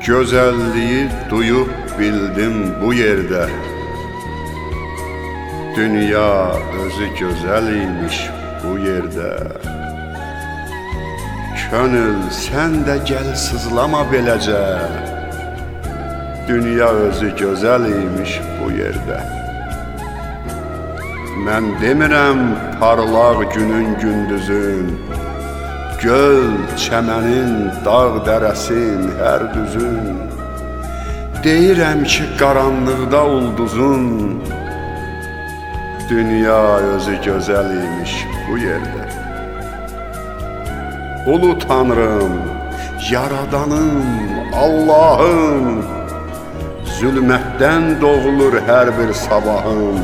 Gözəlliyi duyub bildim bu yerdə. Dünya özü gözəl imiş bu yerdə. Könül sən də gəl sızlama beləcə. Dünya özü gözəl imiş bu yerdə. Mən demirəm parlaq günün gündüzün, göl, çəmənin, dağ, dərəsin, hər düzün. Deyirəm ki, qaranlıqda ulduzun, dünya özü gözəl imiş bu yerdə. Ulu Tanrım, Yaradanım, Allahım, zülmətdən doğulur hər bir sabahım.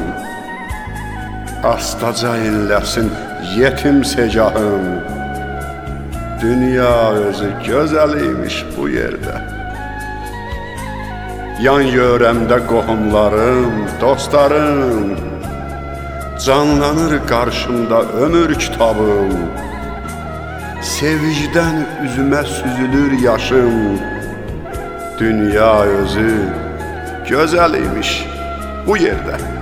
Astaca inləsin yetim segahım, dünya özü gözəl imiş bu yerdə. Yan yörəmdə qohumlarım, dostlarım, canlanır qarşımda ömür kitabım. Sevincdən üzümə süzülür yaşım, dünya özü gözəl imiş bu yerdə.